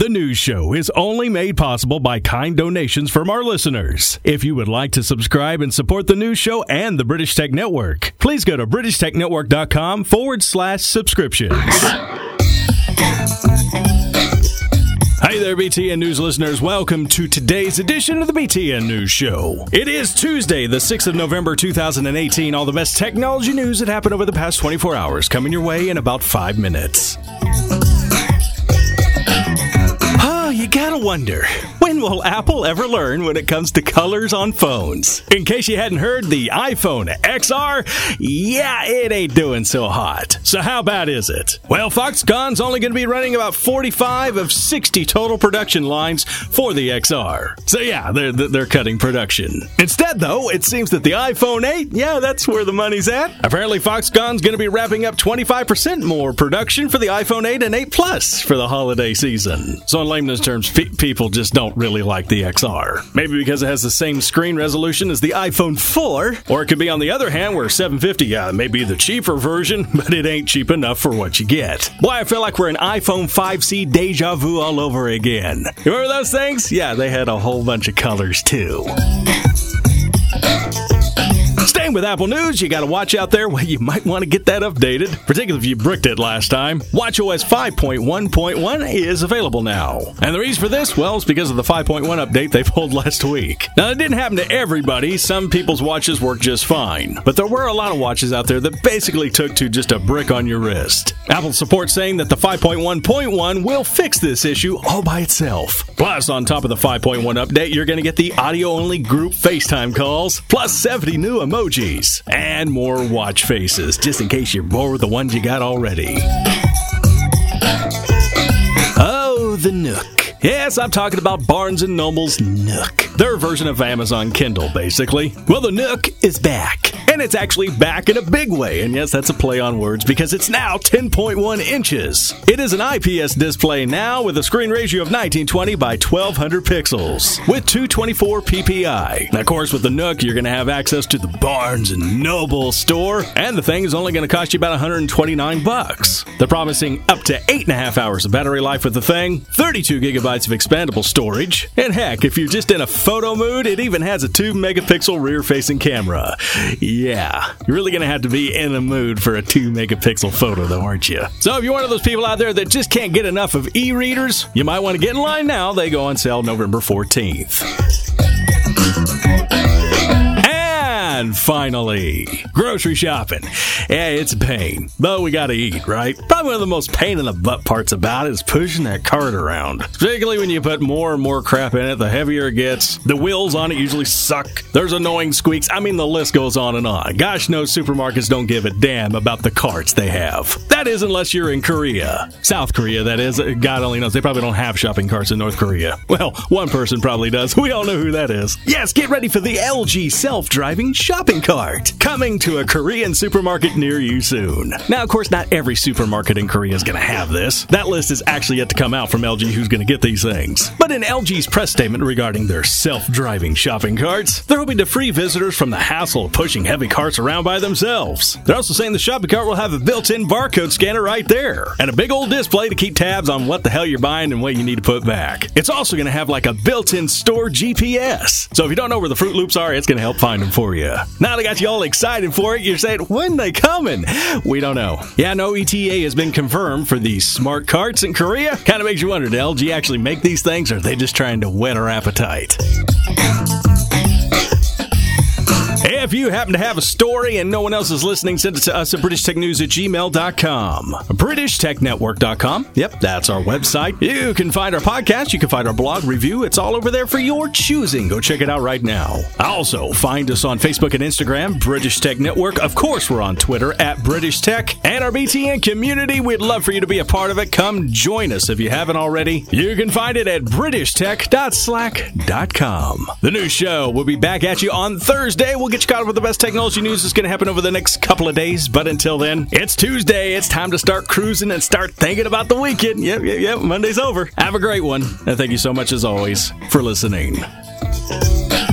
The news show is only made possible by kind donations from our listeners. If you would like to subscribe and support the news show and the British Tech Network, please go to BritishTechNetwork.com/subscriptions. Hey there, BTN News listeners. Welcome to today's edition of the BTN News Show. It is Tuesday, the 6th of November, 2018. All the best technology news that happened over the past 24 hours coming your way in about 5 minutes. You gotta wonder, when will Apple ever learn when it comes to colors on phones? In case you hadn't heard, the iPhone XR, it ain't doing so hot. So how bad is it? Well, Foxconn's only going to be running about 45 of 60 total production lines for the XR. So they're cutting production. Instead, though, it seems that the iPhone 8, that's where the money's at. Apparently, Foxconn's going to be wrapping up 25% more production for the iPhone 8 and 8 Plus for the holiday season. So in layman's terms, people just don't really like the XR. Maybe because it has the same screen resolution as the iPhone 4, or it could be on the other hand where 750 may be the cheaper version, but it ain't cheap enough for what you get. Boy, I feel like we're in iPhone 5C deja vu all over again. You remember those things? Yeah, they had a whole bunch of colors too. Staying with Apple News, you got to watch out there. Well, you might want to get that updated, particularly if you bricked it last time. WatchOS 5.1.1 is available now. And the reason for this, well, is because of the 5.1 update they pulled last week. Now, it didn't happen to everybody. Some people's watches work just fine. But there were a lot of watches out there that basically took to just a brick on your wrist. Apple support saying that the 5.1.1 will fix this issue all by itself. Plus, on top of the 5.1 update, you're going to get the audio-only group FaceTime calls, plus 70 new emojis, and more watch faces, just in case you're bored with the ones you got already. Oh, the Nook. Yes, I'm talking about Barnes & Noble's Nook. Their version of Amazon Kindle, basically. Well, the Nook is back. And it's actually back in a big way. And yes, that's a play on words because it's now 10.1 inches. It is an IPS display now with a screen ratio of 1920 by 1200 pixels with 224 ppi. Now, of course, with the Nook, you're going to have access to the Barnes & Noble store. And the thing is only going to cost you about $129. They're promising up to 8.5 hours of battery life with the thing, 32 gigabytes of expandable storage, and heck, if you're just in a photo mood, it even has a 2-megapixel rear-facing camera. Yeah, you're really going to have to be in the mood for a 2-megapixel photo, though, aren't you? So if you're one of those people out there that just can't get enough of e-readers, you might want to get in line now. They go on sale November 14th. And finally, grocery shopping. Yeah, it's a pain, but we gotta eat, right? Probably one of the most pain in the butt parts about it is pushing that cart around. Particularly when you put more and more crap in it, the heavier it gets. The wheels on it usually suck. There's annoying squeaks. I mean, the list goes on and on. Gosh knows supermarkets don't give a damn about the carts they have. That is unless you're in Korea. South Korea, that is. God only knows. They probably don't have shopping carts in North Korea. Well, one person probably does. We all know who that is. Yes, get ready for the LG self-driving shopping cart, coming to a Korean supermarket near you soon. Now, of course, not every supermarket in Korea is going to have this. That list is actually yet to come out from LG who's going to get these things. But in LG's press statement regarding their self-driving shopping carts, they're hoping to free visitors from the hassle of pushing heavy carts around by themselves. They're also saying the shopping cart will have a built-in barcode scanner right there, and a big old display to keep tabs on what the hell you're buying and what you need to put back. It's also going to have like a built-in store GPS. So if you don't know where the Fruit Loops are, it's going to help find them for you. Now they got you all excited for it. You're saying, when they coming? We don't know. Yeah, no ETA has been confirmed for these smart carts in Korea. Kind of makes you wonder, did LG actually make these things, or are they just trying to whet our appetite? If you happen to have a story and no one else is listening, send it to us at BritishTechNews@gmail.com. BritishTechNetwork.com. Yep, that's our website. You can find our podcast. You can find our blog review. It's all over there for your choosing. Go check it out right now. Also, find us on Facebook and Instagram, British Tech Network. Of course, we're on Twitter at British Tech. And our BTN community, we'd love for you to be a part of it. Come join us if you haven't already. You can find it at BritishTech.slack.com. The new show will be back at you on Thursday. We'll get you caught up with the best technology news that's going to happen over the next couple of days. But until then, it's Tuesday. It's time to start cruising and start thinking about the weekend. Yep. Monday's over. Have a great one. And thank you so much, as always, for listening.